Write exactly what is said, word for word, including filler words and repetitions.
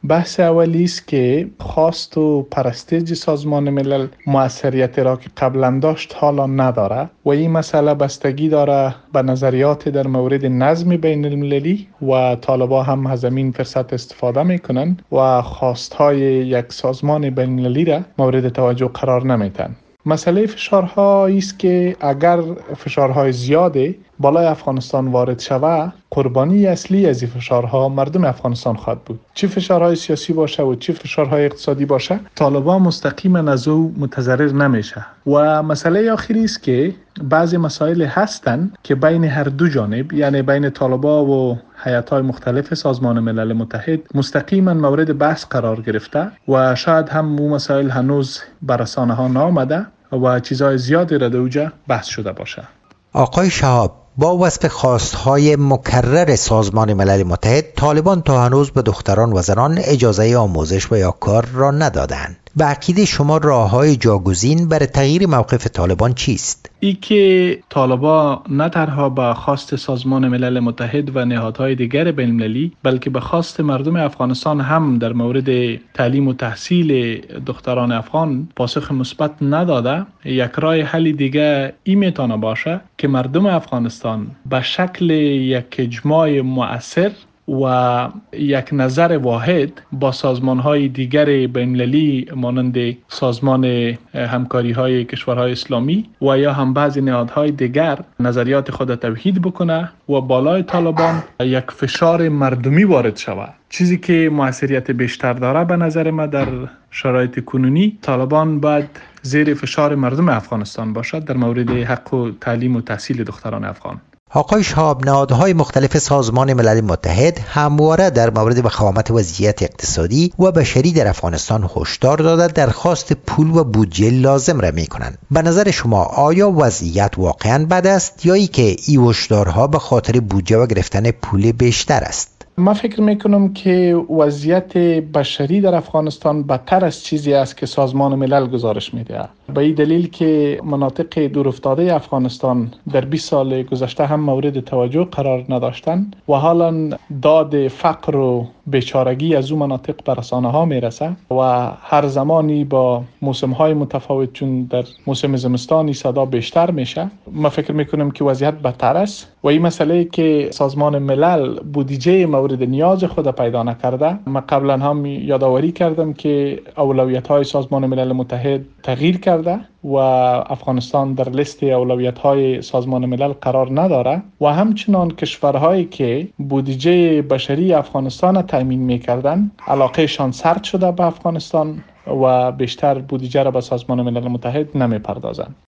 بحث اولی است که خواست و پرستیج سازمان ملل موثریت را که قبلا داشت حالا نداره و این مسئله بستگی داره به نظریات در مورد نظم بین المللی و طالبان هم از این فرصت استفاده میکنن و خواستهای یک سازمان بین المللی را مورد توجه قرار نمیتن. مسئله فشارها است که اگر فشارهای زیاده بالای افغانستان وارد شود، قربانی اصلی از این فشارها مردم افغانستان خواهد بود. چه فشارهای سیاسی باشه و چه فشارهای اقتصادی باشه، طالبان مستقیما از او متضرر نمیشه. و مسئله آخری است که بعضی مسائل هستند که بین هر دو جانب، یعنی بین طالبان و هیئت‌های مختلف سازمان ملل متحد، مستقیما مورد بحث قرار گرفته و شاید هم اون مسائل هنوز بر رسانه‌ها نآمده و چیزهای زیادی را در اوجا بحث شده باشه. آقای شهاب، با وصف خواستهای مکرر سازمان ملل متحد، طالبان تا هنوز به دختران و زنان اجازه آموزش و یا کار را ندادند. به عقیده شما راه‌های جاگزین برای تغییر موقف طالبان چیست؟ ای که طالبان نه تنها به خواست سازمان ملل متحد و نهادهای دیگر بین المللی، بلکه به خواست مردم افغانستان هم در مورد تعلیم و تحصیل دختران افغان پاسخ مثبت نداده، یک راه حل دیگه این میتونه باشه که مردم افغانستان به شکل یک اجماع مؤثر و یک نظر واحد با سازمان‌های دیگر بین‌المللی مانند سازمان همکاری‌های کشورهای اسلامی و یا هم بعضی نهادهای دیگر نظریات خود توحید بکنه و بالای طالبان یک فشار مردمی وارد شود، چیزی که موثریت بیشتر داره. به نظر من در شرایط کنونی طالبان باید زیر فشار مردم افغانستان باشد در مورد حق و تعلیم و تحصیل دختران افغان. آقای شهاب، نهادهای مختلف سازمان ملل متحد همواره در مورد وخامت وضعیت اقتصادی و بشری در افغانستان هشدار داده درخواست پول و بودجه لازم را می‌کنند. به نظر شما آیا وضعیت واقعاً بد است یا ای که این هشدارها به خاطر بودجه و گرفتن پول بیشتر است؟ من فکر میکنم که وضعیت بشری در افغانستان بدتر از چیزی است که سازمان ملل گزارش میده. به این دلیل که مناطق دورافتاده افغانستان در بیست سال گذشته هم مورد توجه قرار نداشتند و حالا داد فقر و بیچارگی از اون مناطق به رسانه ها میرسه و هر زمانی با موسم های متفاوت، چون در موسم زمستانی صدا بیشتر میشه، من فکر میکنم که وضعیت بدتر است و این مسئله که سازمان ملل بودجه مورد نیاز خود پیدا نکرده. من قبلا هم یادآوری کردم که اولویت های سازمان ملل متحد تغییر کرده و افغانستان در لیست اولویت های سازمان ملل قرار نداره و همچنان کشورهایی که بودجه بشری افغانستان تامین میکردن علاقه شان سرد شده به افغانستان و بیشتر بودجه را به سازمان ملل متحد نمیپردازند.